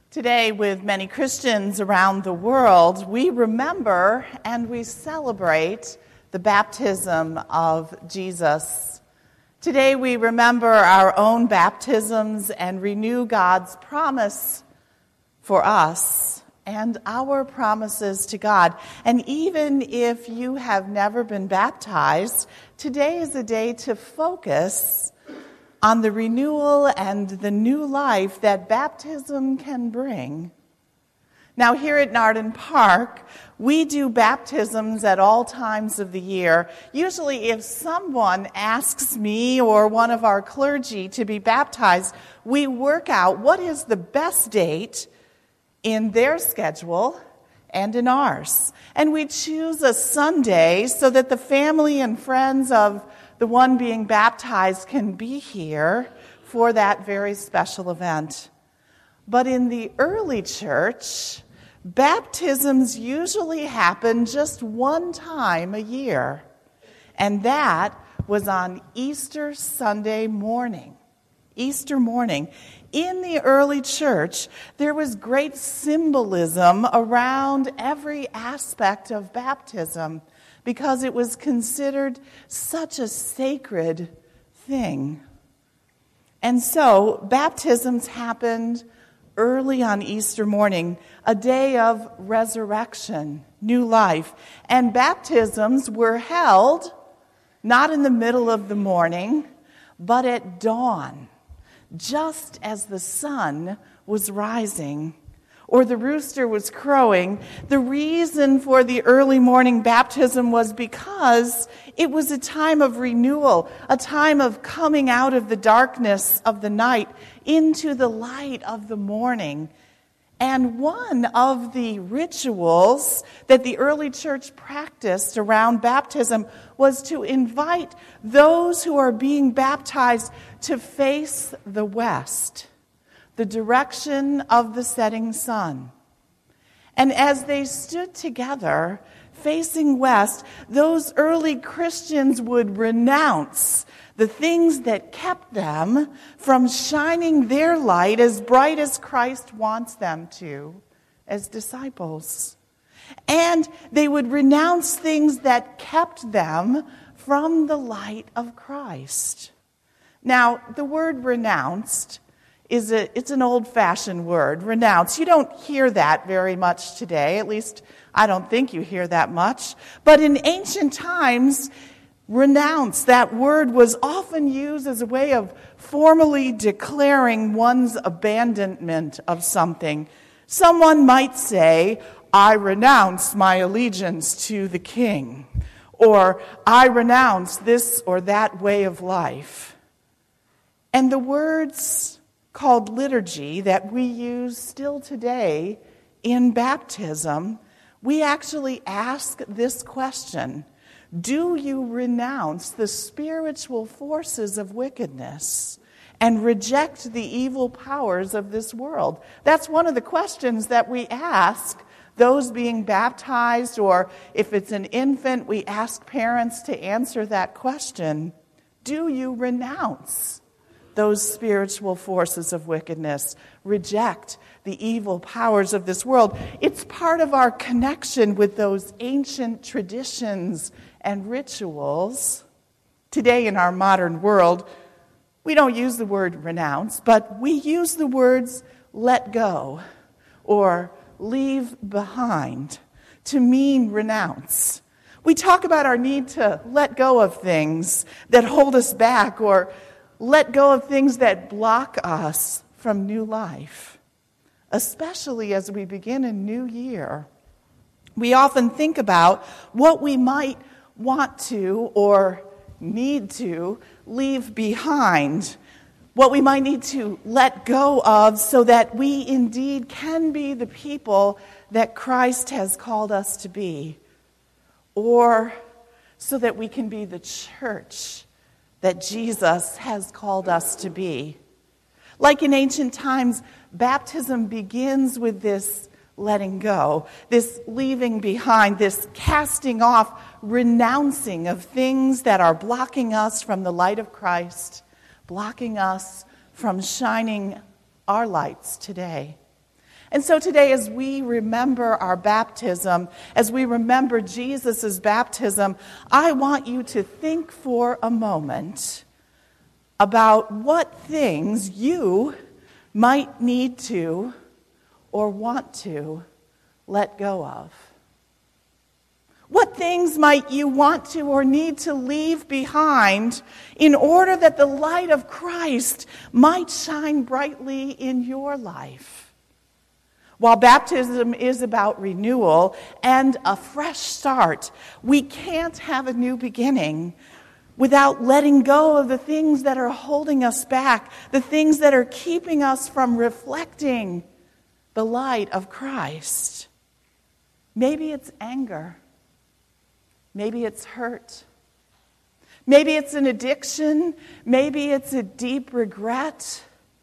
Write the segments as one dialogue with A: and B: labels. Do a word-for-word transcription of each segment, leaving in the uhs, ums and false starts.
A: Today, with many Christians around the world, we remember and we celebrate the baptism of Jesus. Today, we remember our own baptisms and renew God's promise for us and our promises to God. And even if you have never been baptized, today is a day to focus on the renewal and the new life that baptism can bring. Now, here at Narden Park, we do baptisms at all times of the year. Usually, if someone asks me or one of our clergy to be baptized, we work out what is the best date in their schedule and in ours. And we choose a Sunday so that the family and friends of the one being baptized can be here for that very special event. But in the early church, baptisms usually happen just one time a year, and that was on Easter Sunday morning. Easter morning. In the early church, there was great symbolism around every aspect of baptism, because it was considered such a sacred thing. And so, baptisms happened early on Easter morning, a day of resurrection, new life. And baptisms were held not in the middle of the morning, but at dawn, just as the sun was rising, or the rooster was crowing. The reason for the early morning baptism was because it was a time of renewal, a time of coming out of the darkness of the night into the light of the morning. And one of the rituals that the early church practiced around baptism was to invite those who are being baptized to face the west, the direction of the setting sun. And as they stood together, facing west, those early Christians would renounce the things that kept them from shining their light as bright as Christ wants them to as disciples. And they would renounce things that kept them from the light of Christ. Now, the word renounced is a, it's an old-fashioned word, renounce. You don't hear that very much today. At least I don't think you hear that much. But in ancient times, renounce, that word was often used as a way of formally declaring one's abandonment of something. Someone might say, I renounce my allegiance to the king, or I renounce this or that way of life. And the words called liturgy that we use still today in baptism, we actually ask this question: do you renounce the spiritual forces of wickedness and reject the evil powers of this world? That's one of the questions that we ask those being baptized, or if it's an infant, we ask parents to answer that question. Do you renounce those spiritual forces of wickedness, reject the evil powers of this world? It's part of our connection with those ancient traditions and rituals. Today in our modern world, we don't use the word renounce, but we use the words let go or leave behind to mean renounce. We talk about our need to let go of things that hold us back, or let go of things that block us from new life, especially as we begin a new year. We often think about what we might want to or need to leave behind, what we might need to let go of so that we indeed can be the people that Christ has called us to be, or so that we can be the church that Jesus has called us to be. Like in ancient times, baptism begins with this letting go, this leaving behind, this casting off, renouncing of things that are blocking us from the light of Christ, blocking us from shining our lights today. And so today, as we remember our baptism, as we remember Jesus' baptism, I want you to think for a moment about what things you might need to or want to let go of. What things might you want to or need to leave behind in order that the light of Christ might shine brightly in your life? While baptism is about renewal and a fresh start, we can't have a new beginning without letting go of the things that are holding us back, the things that are keeping us from reflecting the light of Christ. Maybe it's anger. Maybe it's hurt. Maybe it's an addiction. Maybe it's a deep regret.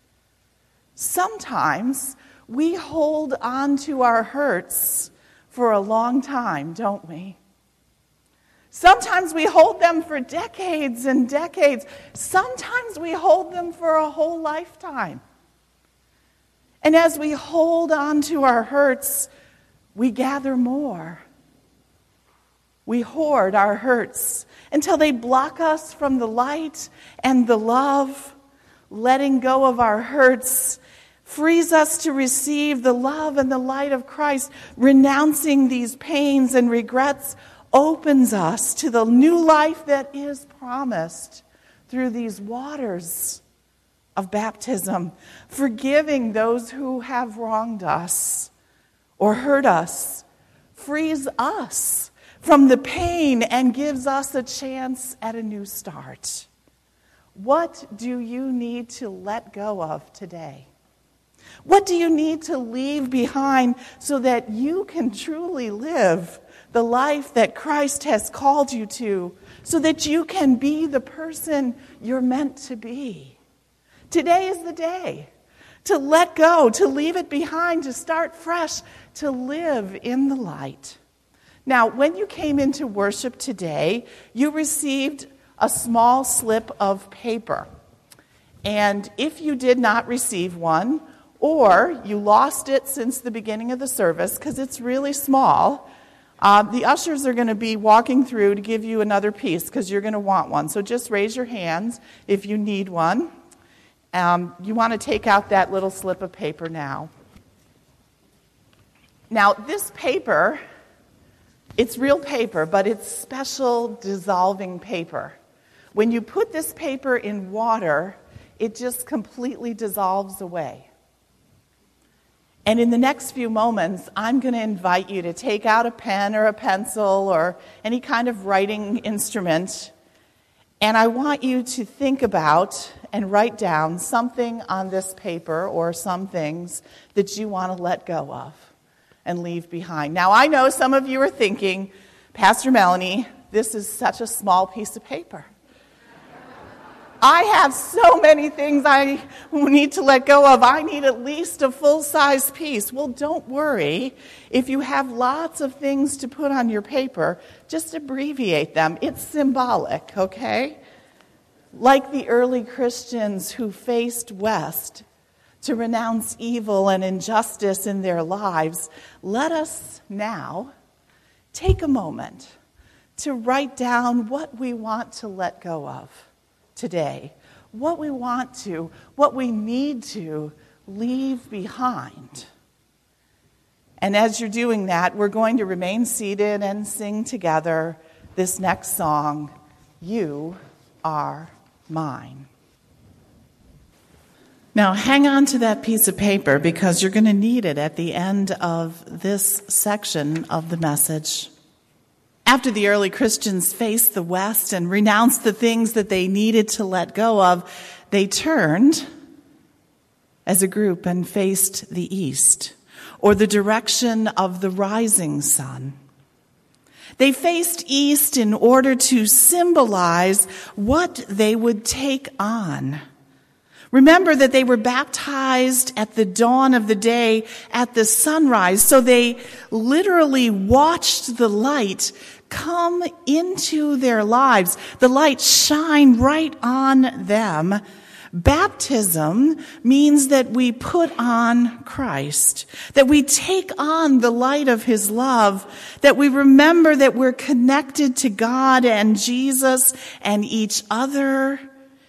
A: Sometimes we hold on to our hurts for a long time, don't we? Sometimes we hold them for decades and decades. Sometimes we hold them for a whole lifetime. And as we hold on to our hurts, we gather more. We hoard our hurts until they block us from the light and the love. Letting go of our hurts frees us to receive the love and the light of Christ. Renouncing these pains and regrets opens us to the new life that is promised through these waters of baptism. Forgiving those who have wronged us or hurt us frees us from the pain and gives us a chance at a new start. What do you need to let go of today? What do you need to leave behind so that you can truly live the life that Christ has called you to, so that you can be the person you're meant to be? Today is the day to let go, to leave it behind, to start fresh, to live in the light. Now, when you came into worship today, you received a small slip of paper. And if you did not receive one, or you lost it since the beginning of the service, because it's really small, uh, the ushers are going to be walking through to give you another piece, because you're going to want one. So just raise your hands if you need one. Um, you want to take out that little slip of paper now. Now, this paper, it's real paper, but it's special dissolving paper. When you put this paper in water, it just completely dissolves away. And in the next few moments, I'm going to invite you to take out a pen or a pencil or any kind of writing instrument, and I want you to think about and write down something on this paper or some things that you want to let go of and leave behind. Now, I know some of you are thinking, Pastor Melanie, this is such a small piece of paper. I have so many things I need to let go of. I need at least a full-size piece. Well, don't worry. If you have lots of things to put on your paper, just abbreviate them. It's symbolic, okay? Like the early Christians who faced west to renounce evil and injustice in their lives, let us now take a moment to write down what we want to let go of today, what we want to, what we need to leave behind. And as you're doing that, we're going to remain seated and sing together this next song, You Are Mine. Now, hang on to that piece of paper because you're going to need it at the end of this section of the message. After the early Christians faced the West and renounced the things that they needed to let go of, they turned as a group and faced the East, or the direction of the rising sun. They faced East in order to symbolize what they would take on. Remember that they were baptized at the dawn of the day, at the sunrise, so they literally watched the light come into their lives, the light shine right on them, Baptism means that we put on Christ, that we take on the light of his love, that we remember that we're connected to God and Jesus and each other.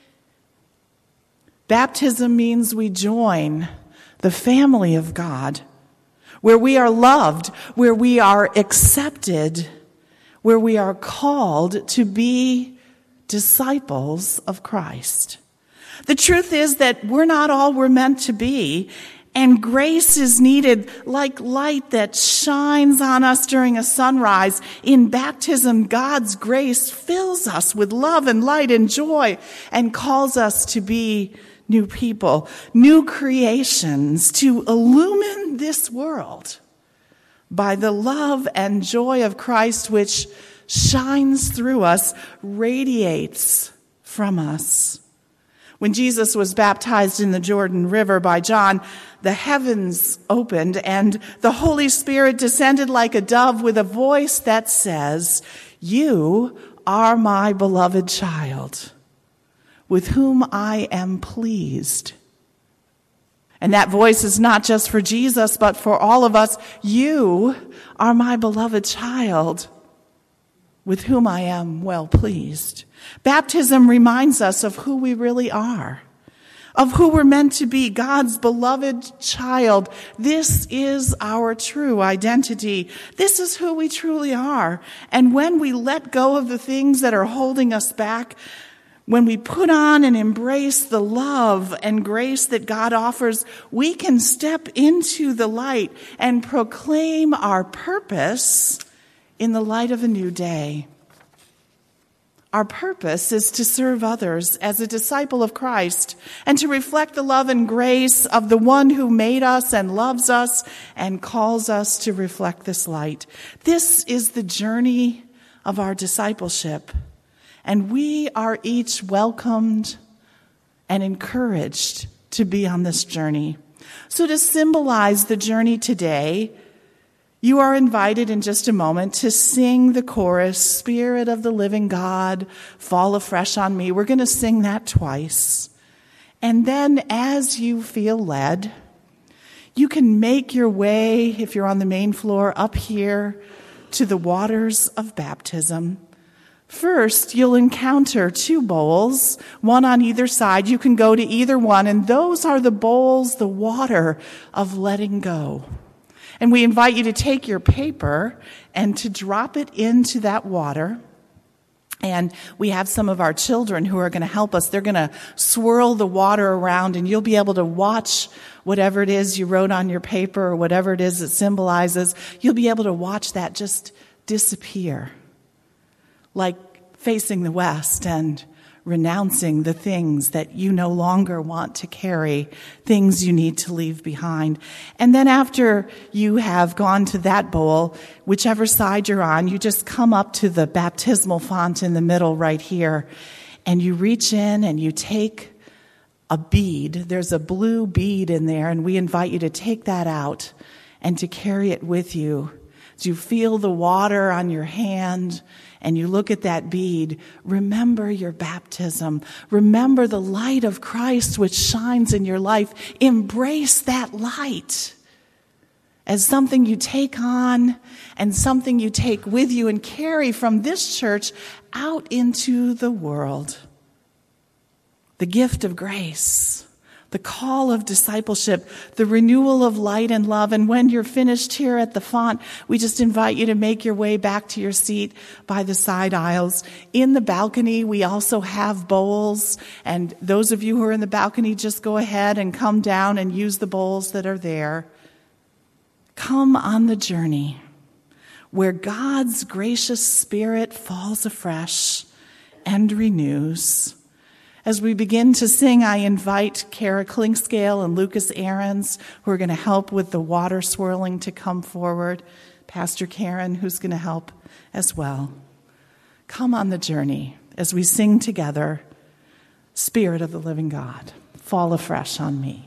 A: Baptism means we join the family of God, where we are loved, where we are accepted, where we are called to be disciples of Christ. The truth is that we're not all we're meant to be, and grace is needed like light that shines on us during a sunrise. In baptism, God's grace fills us with love and light and joy and calls us to be new people, new creations, to illumine this world by the love and joy of Christ, which shines through us, radiates from us. When Jesus was baptized in the Jordan River by John, the heavens opened and the Holy Spirit descended like a dove with a voice that says, "You are my beloved child, with whom I am pleased." And that voice is not just for Jesus, but for all of us. You are my beloved child, with whom I am well pleased. Baptism reminds us of who we really are, of who we're meant to be, God's beloved child. This is our true identity. This is who we truly are. And when we let go of the things that are holding us back, when we put on and embrace the love and grace that God offers, we can step into the light and proclaim our purpose in the light of a new day. Our purpose is to serve others as a disciple of Christ and to reflect the love and grace of the one who made us and loves us and calls us to reflect this light. This is the journey of our discipleship, and we are each welcomed and encouraged to be on this journey. So to symbolize the journey today, you are invited in just a moment to sing the chorus, "Spirit of the living God, fall afresh on me." We're going to sing that twice. And then as you feel led, you can make your way, if you're on the main floor, up here to the waters of baptism. First, you'll encounter two bowls, one on either side. You can go to either one, and those are the bowls, the water of letting go. And we invite you to take your paper and to drop it into that water. And we have some of our children who are going to help us. They're going to swirl the water around, and you'll be able to watch whatever it is you wrote on your paper or whatever it is it symbolizes. You'll be able to watch that just disappear, like facing the west and renouncing the things that you no longer want to carry, things you need to leave behind. And then after you have gone to that bowl, whichever side you're on, you just come up to the baptismal font in the middle right here, and you reach in and you take a bead. There's a blue bead in there, and we invite you to take that out and to carry it with you. As you feel the water on your hand and you look at that bead, remember your baptism. Remember the light of Christ which shines in your life. Embrace that light as something you take on and something you take with you and carry from this church out into the world. The gift of grace, the call of discipleship, the renewal of light and love. And when you're finished here at the font, we just invite you to make your way back to your seat by the side aisles. In the balcony, we also have bowls. And those of you who are in the balcony, just go ahead and come down and use the bowls that are there. Come on the journey where God's gracious Spirit falls afresh and renews. As we begin to sing, I invite Kara Klingscale and Lucas Ahrens, who are going to help with the water swirling, to come forward. Pastor Karen, who's going to help as well. Come on the journey as we sing together, "Spirit of the living God, fall afresh on me."